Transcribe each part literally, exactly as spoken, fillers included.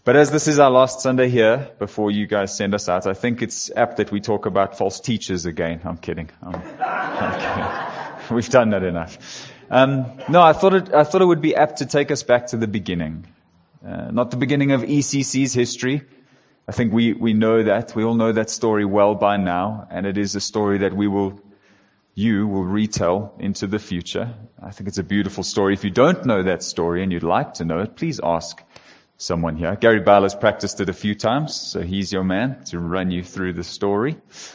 But as this is our last Sunday here, before you guys send us out, I think it's apt that we talk about false teachers again. I'm kidding. I'm, I'm kidding. We've done that enough. Um, no, I thought it, I thought it would be apt to take us back to the beginning. Uh, not the beginning of E C C's history. I think we, we know that. We all know that story well by now. And it is a story that we will, you will retell into the future. I think it's a beautiful story. If you don't know that story and you'd like to know it, please ask someone here. Gary Bale has practiced it a few times, so he's your man to run you through the story.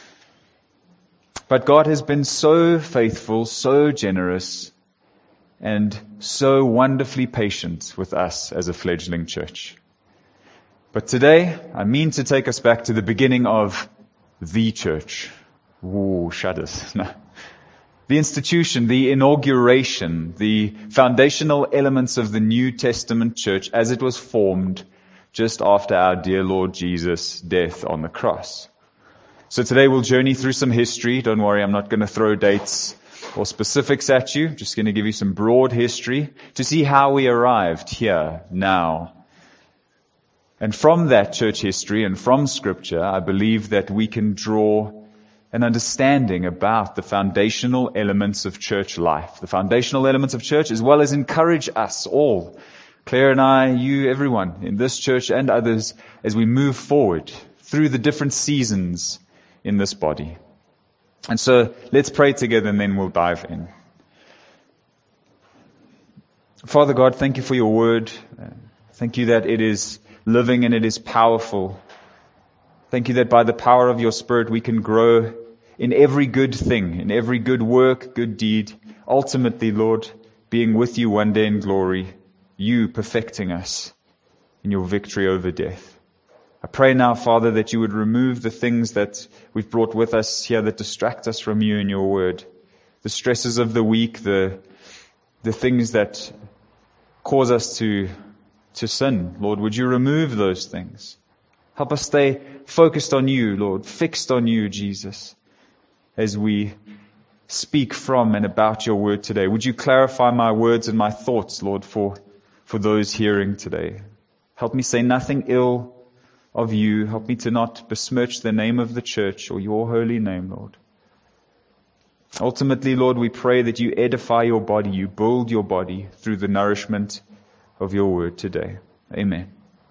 But God has been so faithful, so generous, and so wonderfully patient with us as a fledgling church. But today, I mean to take us back to the beginning of the church. Ooh, shudders. No. The institution, the inauguration, the foundational elements of the New Testament church as it was formed just after our dear Lord Jesus' death on the cross. So today we'll journey through some history. Don't worry, I'm not going to throw dates or specifics at you. I'm just going to give you some broad history to see how we arrived here now. And from that church history and from Scripture, I believe that we can draw an understanding about the foundational elements of church life, the foundational elements of church, as well as encourage us all, Claire and I, you, everyone in this church and others, as we move forward through the different seasons in this body. And so let's pray together and then we'll dive in. Father God, thank you for your word. Thank you that it is living and it is powerful. Thank you that by the power of your Spirit we can grow in every good thing, in every good work, good deed. Ultimately, Lord, being with you one day in glory, you perfecting us in your victory over death. I pray now, Father, that you would remove the things that we've brought with us here that distract us from you and your word. The stresses of the week, the the things that cause us to to sin. Lord, would you remove those things? Help us stay focused on you, Lord, fixed on you, Jesus, as we speak from and about your word today. Would you clarify my words and my thoughts, Lord, for, for those hearing today? Help me say nothing ill of you. Help me to not besmirch the name of the church or your holy name, Lord. Ultimately, Lord, we pray that you edify your body, you build your body through the nourishment of your word today. Amen.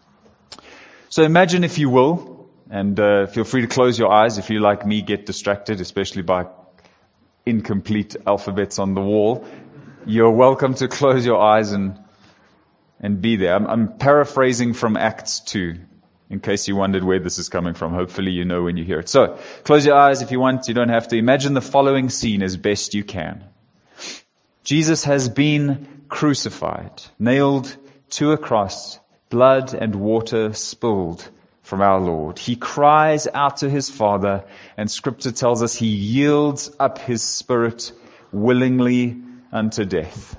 So imagine, if you will, and uh, feel free to close your eyes if you, like me, get distracted, especially by incomplete alphabets on the wall. You're welcome to close your eyes and and be there. I'm, I'm paraphrasing from Acts two, in case you wondered where this is coming from. Hopefully you know when you hear it. So, close your eyes if you want. You don't have to. Imagine the following scene as best you can. Jesus has been crucified, nailed to a cross, blood and water spilled from our Lord. He cries out to his Father, and Scripture tells us he yields up his spirit willingly unto death.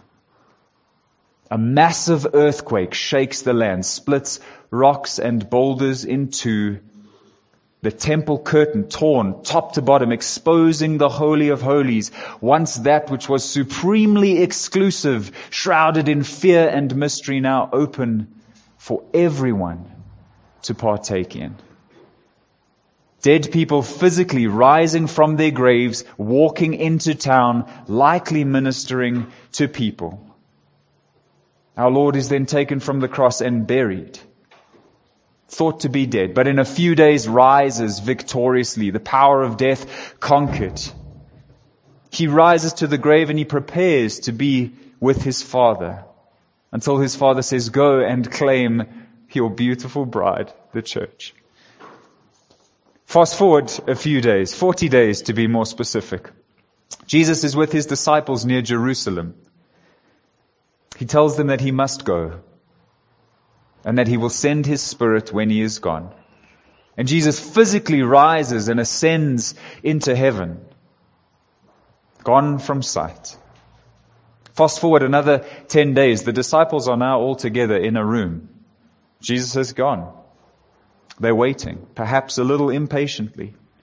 A massive earthquake shakes the land, splits rocks and boulders in two. The temple curtain torn top to bottom, exposing the Holy of Holies, once that which was supremely exclusive, shrouded in fear and mystery, now open for everyone to partake in. Dead people physically rising from their graves, walking into town, likely ministering to people. Our Lord is then taken from the cross and buried, thought to be dead, but in a few days rises victoriously, the power of death conquered. He rises to the grave and he prepares to be with his Father, until his Father says, go and claim your beautiful bride, the church. Fast forward a few days, forty days to be more specific. Jesus is with his disciples near Jerusalem. He tells them that he must go, and that he will send his Spirit when he is gone. And Jesus physically rises and ascends into heaven, gone from sight. Fast forward another ten days. The disciples are now all together in a room. Jesus has gone. They're waiting, perhaps a little impatiently.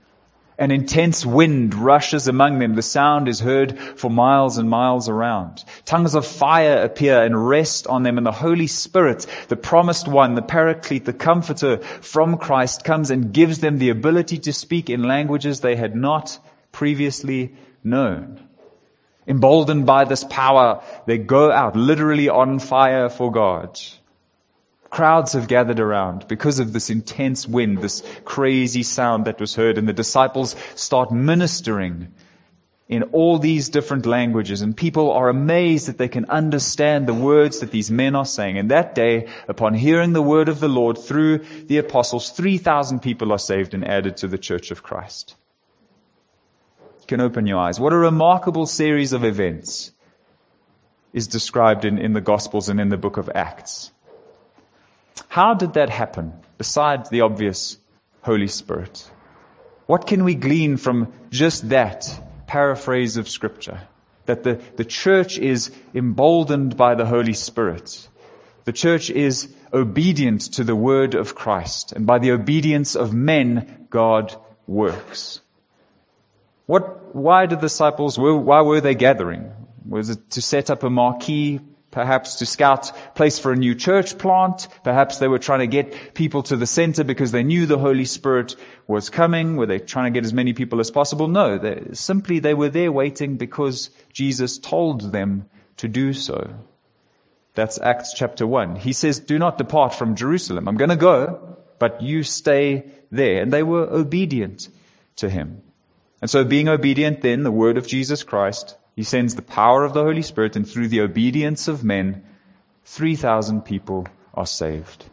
An intense wind rushes among them. The sound is heard for miles and miles around. Tongues of fire appear and rest on them, and the Holy Spirit, the promised one, the Paraclete, the Comforter from Christ, comes and gives them the ability to speak in languages they had not previously known. Emboldened by this power, they go out literally on fire for God. Crowds have gathered around because of this intense wind, this crazy sound that was heard, and the disciples start ministering in all these different languages, and people are amazed that they can understand the words that these men are saying. And that day, upon hearing the word of the Lord through the apostles, three thousand people are saved and added to the Church of Christ. You can open your eyes. What a remarkable series of events is described in, in the Gospels and in the book of Acts. How did that happen, besides the obvious Holy Spirit? What can we glean from just that paraphrase of Scripture? That the, the church is emboldened by the Holy Spirit. The church is obedient to the word of Christ. And by the obedience of men, God works. What? Why did the disciples, why were they gathering? Was it to set up a marquee? Perhaps to scout place for a new church plant. Perhaps they were trying to get people to the center because they knew the Holy Spirit was coming. Were they trying to get as many people as possible? No, they, simply they were there waiting because Jesus told them to do so. That's Acts chapter one. He says, do not depart from Jerusalem. I'm going to go, but you stay there. And they were obedient to him. And so being obedient then, the word of Jesus Christ, he sends the power of the Holy Spirit, and through the obedience of men, three thousand people are saved.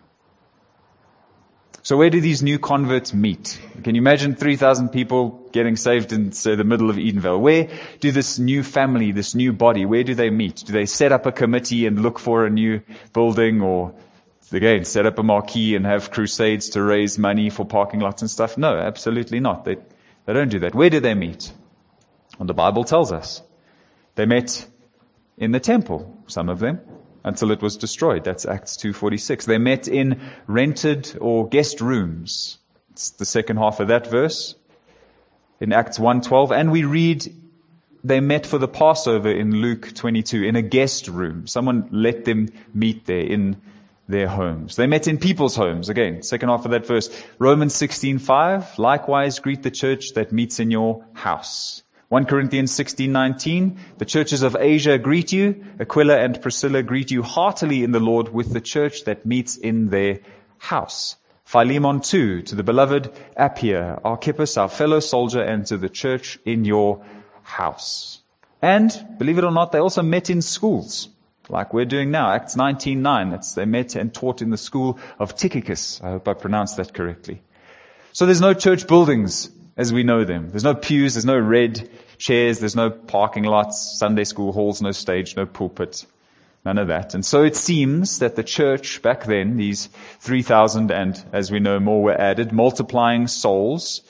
So where do these new converts meet? Can you imagine three thousand people getting saved in, say, the middle of Edenvale? Where do this new family, this new body, where do they meet? Do they set up a committee and look for a new building, or again, set up a marquee and have crusades to raise money for parking lots and stuff? No, absolutely not. They, they don't do that. Where do they meet? Well, the Bible tells us. They met in the temple, some of them, until it was destroyed. That's Acts two forty-six. They met in rented or guest rooms. It's the second half of that verse in Acts one twelve. And we read they met for the Passover in Luke twenty-two in a guest room. Someone let them meet there in their homes. They met in people's homes. Again, second half of that verse. Romans sixteen five. Likewise, greet the church that meets in your house. First Corinthians sixteen nineteen, the churches of Asia greet you. Aquila and Priscilla greet you heartily in the Lord with the church that meets in their house. Philemon two, to the beloved Apphia, Archippus, our fellow soldier, and to the church in your house. And, believe it or not, they also met in schools, like we're doing now. Acts nineteen nine, that's, they met and taught in the school of Tychicus. I hope I pronounced that correctly. So there's no church buildings as we know them. There's no pews, there's no red chairs, there's no parking lots, Sunday school halls, no stage, no pulpit, none of that. And so it seems that the church back then, these three thousand, and as we know more were added, multiplying souls,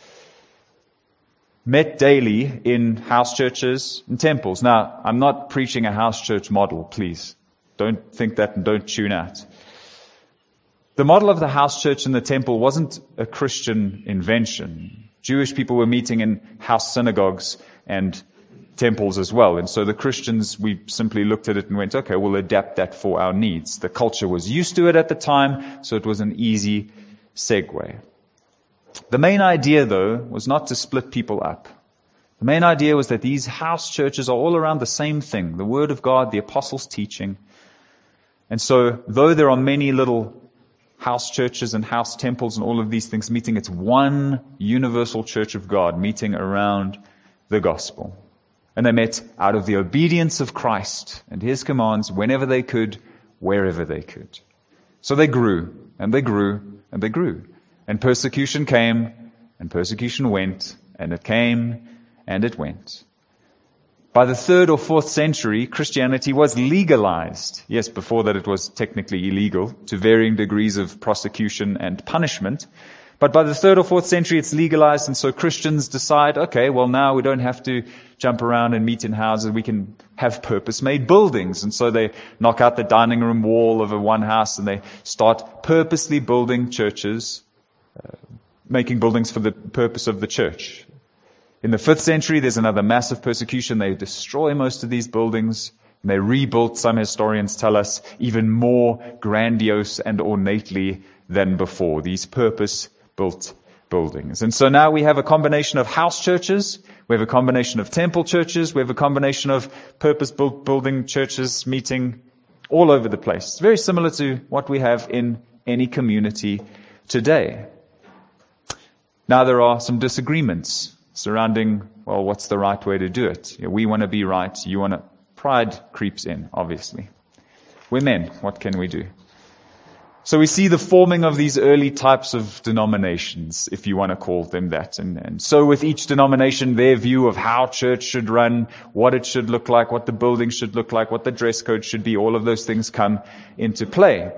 met daily in house churches and temples. Now, I'm not preaching a house church model, please. Don't think that and don't tune out. The model of the house church and the temple wasn't a Christian invention. Jewish people were meeting in house synagogues and temples as well. And so the Christians, we simply looked at it and went, okay, we'll adapt that for our needs. The culture was used to it at the time, so it was an easy segue. The main idea, though, was not to split people up. The main idea was that these house churches are all around the same thing, the Word of God, the Apostles' teaching. And so, though there are many little house churches and house temples and all of these things meeting, it's one universal church of God meeting around the gospel. And they met out of the obedience of Christ and His commands whenever they could, wherever they could. So they grew, and they grew, and they grew. And persecution came, and persecution went, and it came, and it went. By the third or fourth century, Christianity was legalized. Yes, before that it was technically illegal, to varying degrees of prosecution and punishment. But by the third or fourth century, it's legalized, and so Christians decide, okay, well now we don't have to jump around and meet in houses, we can have purpose-made buildings. And so they knock out the dining room wall of a one house, and they start purposely building churches, uh, making buildings for the purpose of the church. In the fifth century, there's another massive persecution. They destroy most of these buildings. And they rebuilt, some historians tell us, even more grandiose and ornately than before. These purpose-built buildings. And so now we have a combination of house churches. We have a combination of temple churches. We have a combination of purpose-built building churches meeting all over the place. It's very similar to what we have in any community today. Now there are some disagreements surrounding, well, what's the right way to do it? You know, we want to be right. You want to... Pride creeps in, obviously. We're men. What can we do? So we see the forming of these early types of denominations, if you want to call them that. And, and so with each denomination, their view of how church should run, what it should look like, what the building should look like, what the dress code should be, all of those things come into play.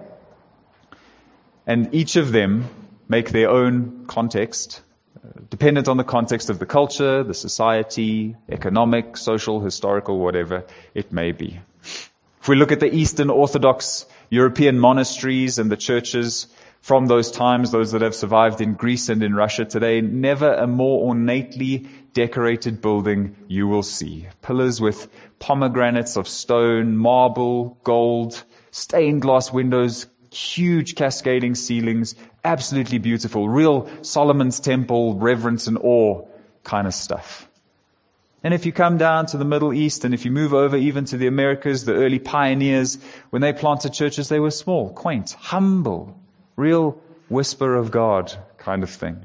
And each of them make their own context, dependent on the context of the culture, the society, economic, social, historical, whatever it may be. If we look at the Eastern Orthodox European monasteries and the churches from those times, those that have survived in Greece and in Russia today, never a more ornately decorated building you will see. Pillars with pomegranates of stone, marble, gold, stained glass windows, huge cascading ceilings, absolutely beautiful, real Solomon's Temple, reverence and awe kind of stuff. And if you come down to the Middle East, and if you move over even to the Americas, the early pioneers, when they planted churches, they were small, quaint, humble, real whisper of God kind of thing.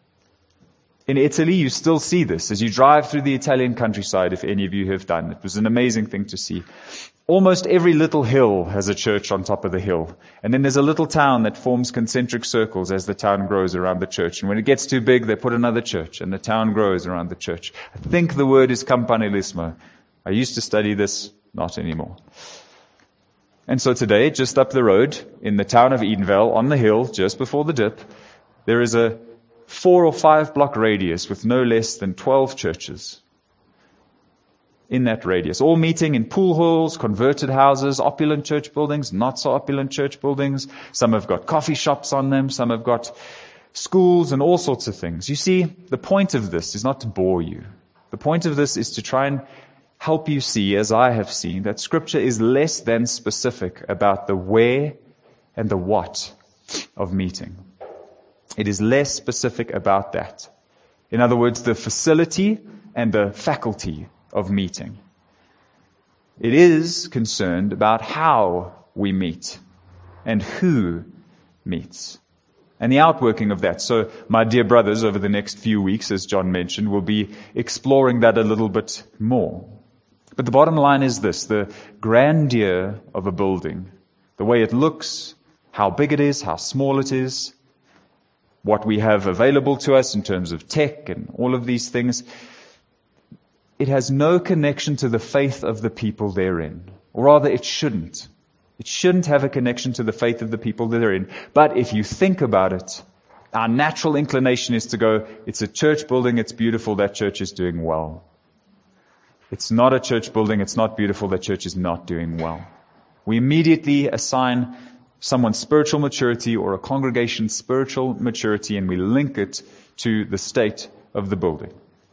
In Italy, you still see this as you drive through the Italian countryside, if any of you have done. It was an amazing thing to see. Almost every little hill has a church on top of the hill. And then there's a little town that forms concentric circles as the town grows around the church. And when it gets too big, they put another church, and the town grows around the church. I think the word is campanilismo. I used to study this, not anymore. And so today, just up the road, in the town of Edenvale, on the hill, just before the dip, there is a four or five block radius with no less than twelve churches in that radius, all meeting in pool halls, converted houses, opulent church buildings, not so opulent church buildings. Some have got coffee shops on them, some have got schools and all sorts of things. You see, the point of this is not to bore you. The point of this is to try and help you see, as I have seen, that Scripture is less than specific about the where and the what of meeting. It is less specific about that. In other words, the facility and the faculty of meeting. It is concerned about how we meet and who meets and the outworking of that. So my dear brothers, over the next few weeks, as John mentioned, will be exploring that a little bit more. But the bottom line is this: the grandeur of a building, the way it looks, how big it is, how small it is, what we have available to us in terms of tech and all of these things, it has no connection to the faith of the people therein. Or rather, it shouldn't. It shouldn't have a connection to the faith of the people therein. But if you think about it, our natural inclination is to go, it's a church building, it's beautiful, that church is doing well. It's not a church building, it's not beautiful, that church is not doing well. We immediately assign someone's spiritual maturity or a congregation's spiritual maturity, and we link it to the state of the building.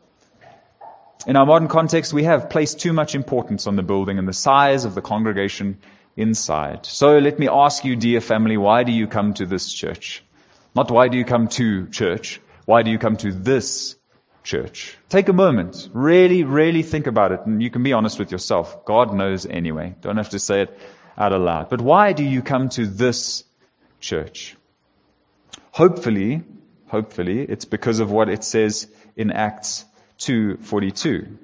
In our modern context, we have placed too much importance on the building and the size of the congregation inside. So let me ask you, dear family, why do you come to this church? Not why do you come to church? Why do you come to this church? Take a moment. Really, really think about it. And you can be honest with yourself. God knows anyway. Don't have to say it out aloud. But why do you come to this church? Hopefully, hopefully, it's because of what it says in Acts two forty-two.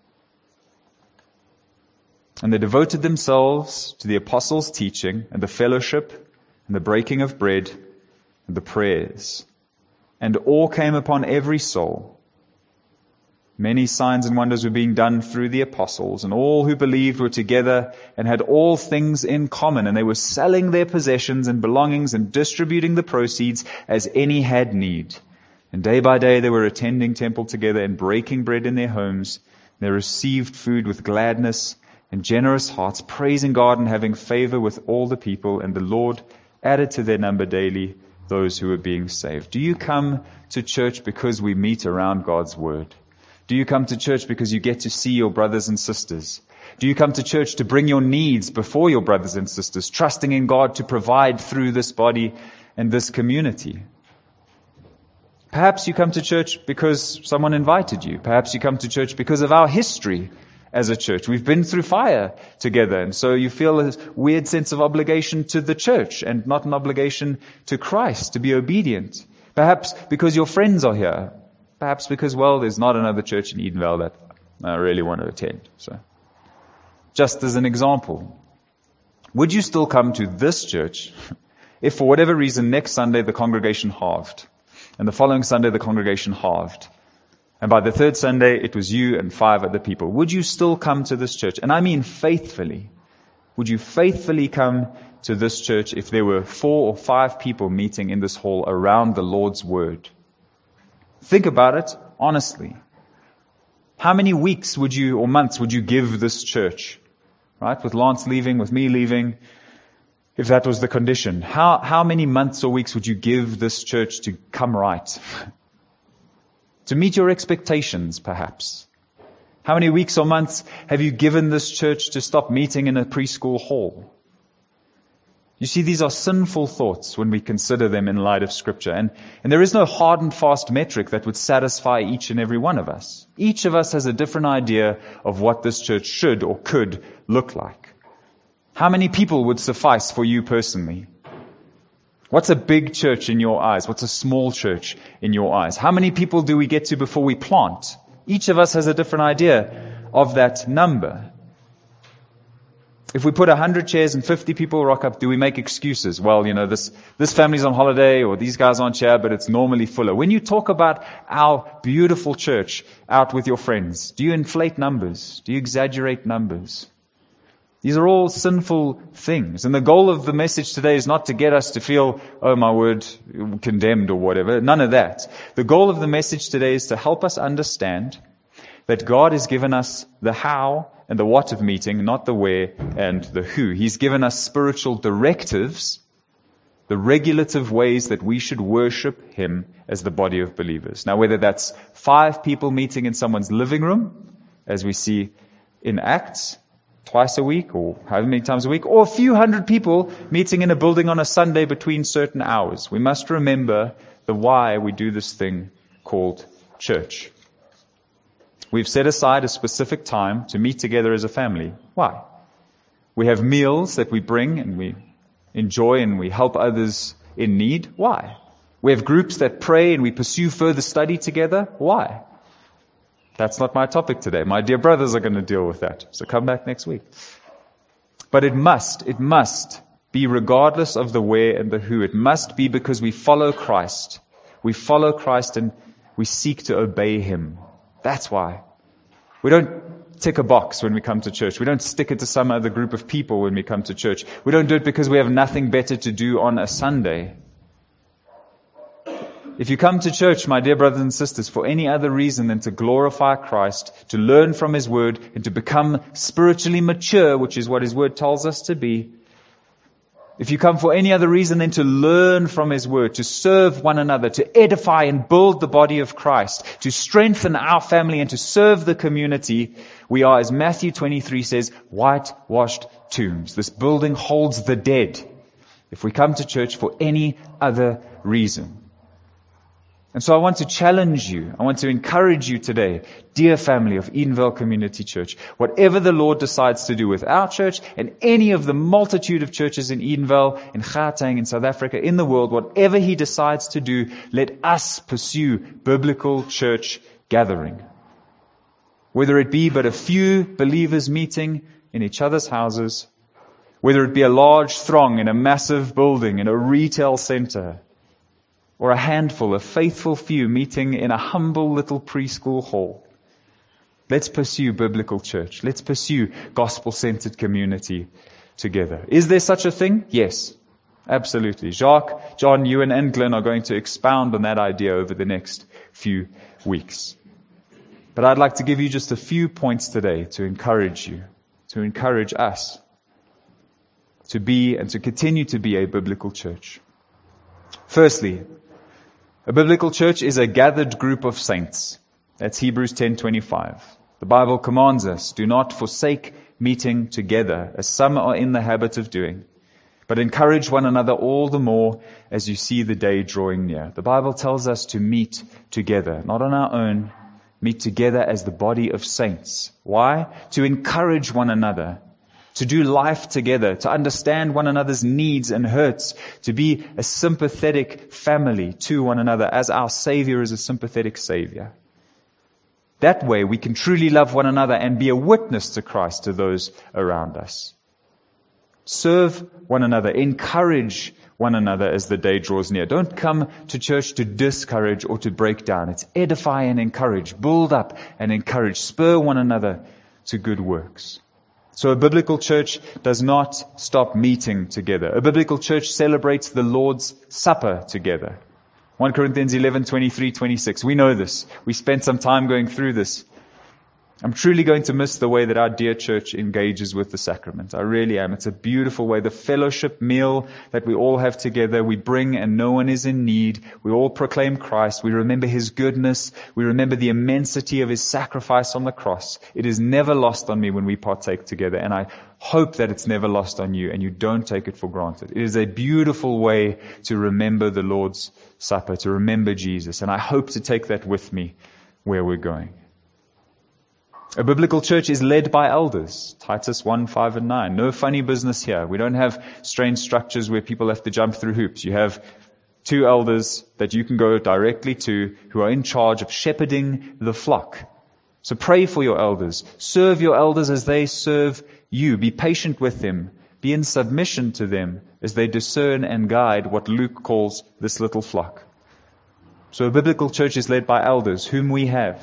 And they devoted themselves to the apostles' teaching and the fellowship and the breaking of bread and the prayers. And awe came upon every soul. Many signs and wonders were being done through the apostles, and all who believed were together and had all things in common, and they were selling their possessions and belongings and distributing the proceeds as any had need. And day by day they were attending temple together and breaking bread in their homes. They received food with gladness and generous hearts, praising God and having favor with all the people. And the Lord added to their number daily those who were being saved. Do you come to church because we meet around God's Word? Do you come to church because you get to see your brothers and sisters? Do you come to church to bring your needs before your brothers and sisters, trusting in God to provide through this body and this community? Perhaps you come to church because someone invited you. Perhaps you come to church because of our history as a church. We've been through fire together, and so you feel a weird sense of obligation to the church and not an obligation to Christ, to be obedient. Perhaps because your friends are here. Perhaps because, well, there's not another church in Edenvale that I really want to attend. So, just as an example, would you still come to this church if for whatever reason next Sunday the congregation halved, and the following Sunday the congregation halved, and by the third Sunday it was you and five other people? Would you still come to this church? And I mean faithfully. Would you faithfully come to this church if there were four or five people meeting in this hall around the Lord's Word? Think about it honestly. How many weeks would you, or months, would you give this church? Right? With Lance leaving, with me leaving, if that was the condition. How, how many months or weeks would you give this church to come right? To meet your expectations, perhaps. How many weeks or months have you given this church to stop meeting in a preschool hall? You see, these are sinful thoughts when we consider them in light of Scripture. And, and there is no hard and fast metric that would satisfy each and every one of us. Each of us has a different idea of what this church should or could look like. How many people would suffice for you personally? What's a big church in your eyes? What's a small church in your eyes? How many people do we get to before we plant? Each of us has a different idea of that number. If we put one hundred chairs and fifty people rock up, do we make excuses? Well, you know, this, this family's on holiday, or these guys aren't here, but it's normally fuller. When you talk about our beautiful church out with your friends, do you inflate numbers? Do you exaggerate numbers? These are all sinful things. And the goal of the message today is not to get us to feel, oh my word, condemned or whatever. None of that. The goal of the message today is to help us understand that God has given us the how and the what of meeting, not the where and the who. He's given us spiritual directives, the regulative ways that we should worship Him as the body of believers. Now, whether that's five people meeting in someone's living room, as we see in Acts, twice a week or however many times a week, or a few hundred people meeting in a building on a Sunday between certain hours, we must remember the why we do this thing called church. We've set aside a specific time to meet together as a family. Why? We have meals that we bring and we enjoy and we help others in need. Why? We have groups that pray and we pursue further study together. Why? That's not my topic today. My dear brothers are going to deal with that. So come back next week. But it must, it must be regardless of the where and the who. It must be because we follow Christ. We follow Christ and we seek to obey Him. That's why. We don't tick a box when we come to church. We don't stick it to some other group of people when we come to church. We don't do it because we have nothing better to do on a Sunday. If you come to church, my dear brothers and sisters, for any other reason than to glorify Christ, to learn from His Word, and to become spiritually mature, which is what His Word tells us to be, if you come for any other reason than to learn from His Word, to serve one another, to edify and build the body of Christ, to strengthen our family and to serve the community, we are, as Matthew twenty-three says, whitewashed tombs. This building holds the dead if we come to church for any other reason. And so I want to challenge you, I want to encourage you today, dear family of Edenvale Community Church, whatever the Lord decides to do with our church and any of the multitude of churches in Edenvale, in Gauteng, in South Africa, in the world, whatever He decides to do, let us pursue biblical church gathering. Whether it be but a few believers meeting in each other's houses, whether it be a large throng in a massive building, in a retail center, or a handful, a faithful few meeting in a humble little preschool hall. Let's pursue biblical church. Let's pursue gospel-centered community together. Is there such a thing? Yes, absolutely. Jacques, John, Ewan, and Glenn are going to expound on that idea over the next few weeks. But I'd like to give you just a few points today to encourage you, to encourage us to be and to continue to be a biblical church. Firstly, a biblical church is a gathered group of saints. That's Hebrews ten twenty-five. The Bible commands us, do not forsake meeting together, as some are in the habit of doing, but encourage one another all the more as you see the day drawing near. The Bible tells us to meet together, not on our own, meet together as the body of saints. Why? To encourage one another, to do life together, to understand one another's needs and hurts, to be a sympathetic family to one another as our Savior is a sympathetic Savior. That way we can truly love one another and be a witness to Christ to those around us. Serve one another, encourage one another as the day draws near. Don't come to church to discourage or to break down. It's edify and encourage, build up and encourage, spur one another to good works. So a biblical church does not stop meeting together. A biblical church celebrates the Lord's Supper together. First Corinthians eleven, twenty-three, twenty-six. We know this. We spent some time going through this. I'm truly going to miss the way that our dear church engages with the sacrament. I really am. It's a beautiful way. The fellowship meal that we all have together, we bring and no one is in need. We all proclaim Christ. We remember His goodness. We remember the immensity of His sacrifice on the cross. It is never lost on me when we partake together, and I hope that it's never lost on you and you don't take it for granted. It is a beautiful way to remember the Lord's Supper, to remember Jesus, and I hope to take that with me where we're going. A biblical church is led by elders. Titus one, five and nine. No funny business here. We don't have strange structures where people have to jump through hoops. You have two elders that you can go directly to who are in charge of shepherding the flock. So pray for your elders. Serve your elders as they serve you. Be patient with them. Be in submission to them as they discern and guide what Luke calls this little flock. So a biblical church is led by elders, whom we have.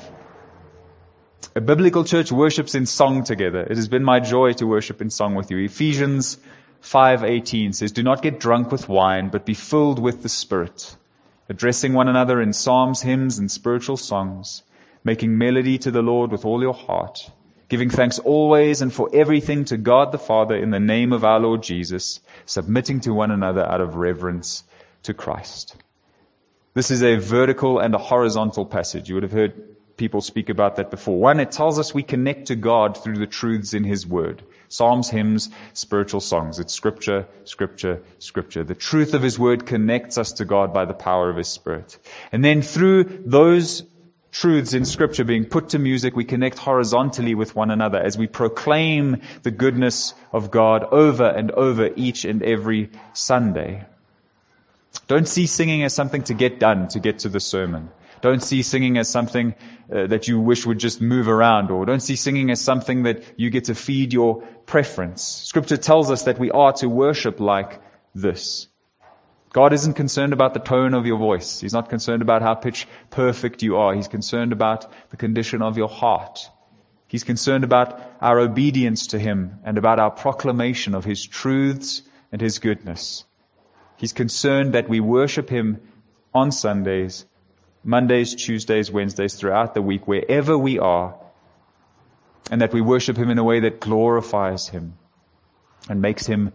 A biblical church worships in song together. It has been my joy to worship in song with you. Ephesians five eighteen says, do not get drunk with wine, but be filled with the Spirit, addressing one another in psalms, hymns, and spiritual songs, making melody to the Lord with all your heart, giving thanks always and for everything to God the Father in the name of our Lord Jesus, submitting to one another out of reverence to Christ. This is a vertical and a horizontal passage. You would have heard people speak about that before. One, it tells us we connect to God through the truths in His Word. Psalms, hymns, spiritual songs. It's Scripture, Scripture, Scripture. The truth of His Word connects us to God by the power of His Spirit. And then through those truths in Scripture being put to music, we connect horizontally with one another as we proclaim the goodness of God over and over each and every Sunday. Don't see singing as something to get done, to get to the sermon. Don't see singing as something uh, that you wish would just move around, or don't see singing as something that you get to feed your preference. Scripture tells us that we are to worship like this. God isn't concerned about the tone of your voice. He's not concerned about how pitch perfect you are. He's concerned about the condition of your heart. He's concerned about our obedience to Him and about our proclamation of His truths and His goodness. He's concerned that we worship Him on Sundays, Mondays, Tuesdays, Wednesdays, throughout the week, wherever we are, and that we worship Him in a way that glorifies Him and makes Him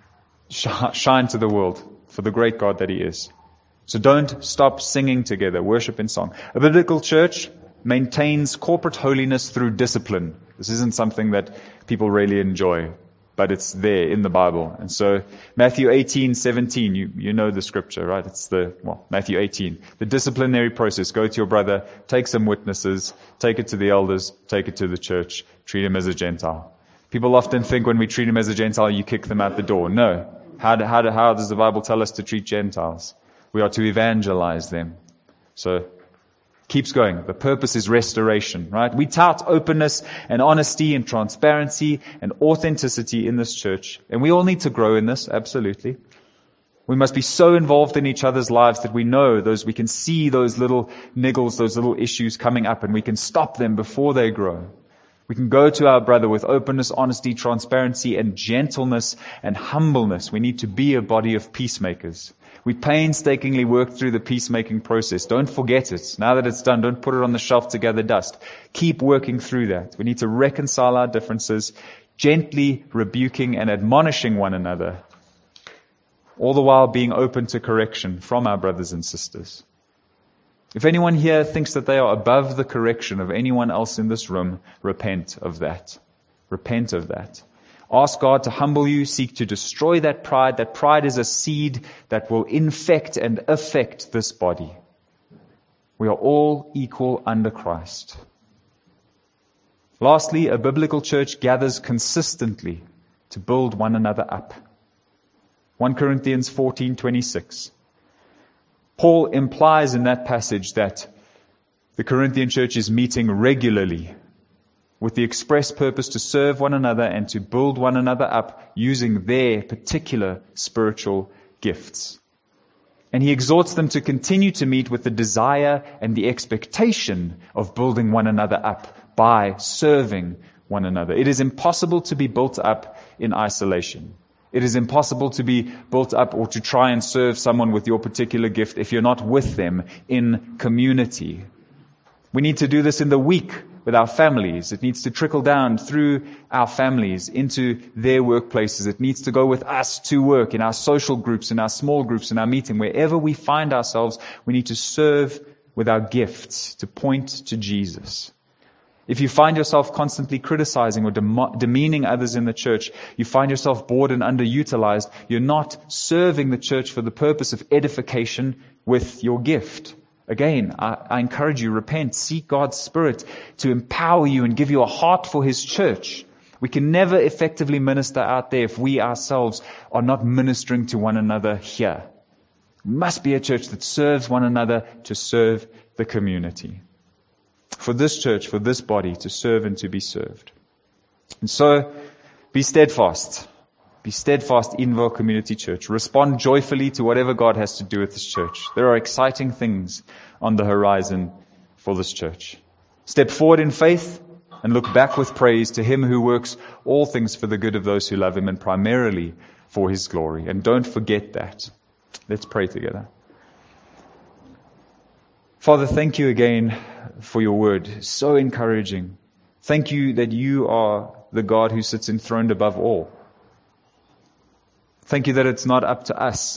shine to the world for the great God that He is. So don't stop singing together, worship in song. A biblical church maintains corporate holiness through discipline. This isn't something that people really enjoy, but it's there in the Bible. And so Matthew eighteen, seventeen, you, you know the scripture, right? It's the, well, Matthew eighteen. The disciplinary process. Go to your brother, take some witnesses, take it to the elders, take it to the church, treat him as a Gentile. People often think when we treat him as a Gentile, you kick them out the door. No. How, do, how, do, how does the Bible tell us to treat Gentiles? We are to evangelize them. So keeps going. The purpose is restoration, right? We tout openness and honesty and transparency and authenticity in this church. And we all need to grow in this, absolutely. We must be so involved in each other's lives that we know those, we can see those little niggles, those little issues coming up, and we can stop them before they grow. We can go to our brother with openness, honesty, transparency, and gentleness and humbleness. We need to be a body of peacemakers. We painstakingly work through the peacemaking process. Don't forget it. Now that it's done, don't put it on the shelf to gather dust. Keep working through that. We need to reconcile our differences, gently rebuking and admonishing one another, all the while being open to correction from our brothers and sisters. If anyone here thinks that they are above the correction of anyone else in this room, repent of that. Repent of that. Ask God to humble you, seek to destroy that pride. That pride is a seed that will infect and affect this body. We are all equal under Christ. Lastly, a biblical church gathers consistently to build one another up. First Corinthians fourteen twenty-six. Paul implies in that passage that the Corinthian church is meeting regularly with the express purpose to serve one another and to build one another up using their particular spiritual gifts. And he exhorts them to continue to meet with the desire and the expectation of building one another up by serving one another. It is impossible to be built up in isolation. It is impossible to be built up or to try and serve someone with your particular gift if you're not with them in community. We need to do this in the week with our families. It needs to trickle down through our families into their workplaces. It needs to go with us to work, in our social groups, in our small groups, in our meeting. Wherever we find ourselves, we need to serve with our gifts to point to Jesus. If you find yourself constantly criticizing or dem- demeaning others in the church, you find yourself bored and underutilized, you're not serving the church for the purpose of edification with your gift. Again, I, I encourage you, repent, seek God's Spirit to empower you and give you a heart for His church. We can never effectively minister out there if we ourselves are not ministering to one another here. It must be a church that serves one another to serve the community. For this church, for this body, to serve and to be served. And so, be steadfast. Be steadfast, Edenvale Community Church. Respond joyfully to whatever God has to do with this church. There are exciting things on the horizon for this church. Step forward in faith and look back with praise to Him who works all things for the good of those who love Him and primarily for His glory. And don't forget that. Let's pray together. Father, thank you again for your word. So encouraging. Thank you that you are the God who sits enthroned above all. Thank you that it's not up to us.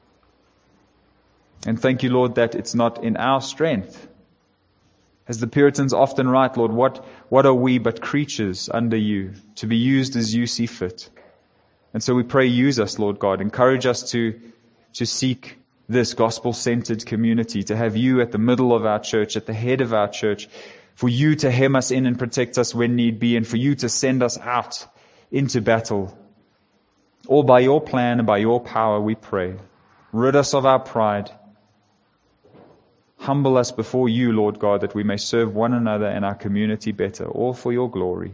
And thank you, Lord, that it's not in our strength. As the Puritans often write, Lord, what, what are we but creatures under you, to be used as you see fit? And so we pray, use us, Lord God. Encourage us to, to seek this gospel-centered community, to have you at the middle of our church, at the head of our church, for you to hem us in and protect us when need be, and for you to send us out into battle. All by your plan and by your power, we pray. Rid us of our pride. Humble us before you, Lord God, that we may serve one another and our community better, all for your glory.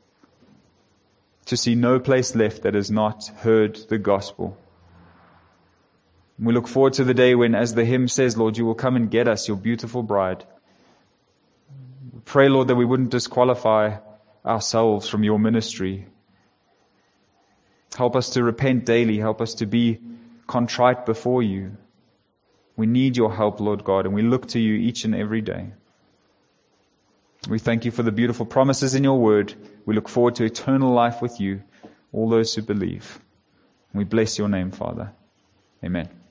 To see no place left that has not heard the gospel. We look forward to the day when, as the hymn says, Lord, you will come and get us, your beautiful bride. We pray, Lord, that we wouldn't disqualify ourselves from your ministry. Help us to repent daily. Help us to be contrite before you. We need your help, Lord God, and we look to you each and every day. We thank you for the beautiful promises in your word. We look forward to eternal life with you, all those who believe. We bless your name, Father. Amen.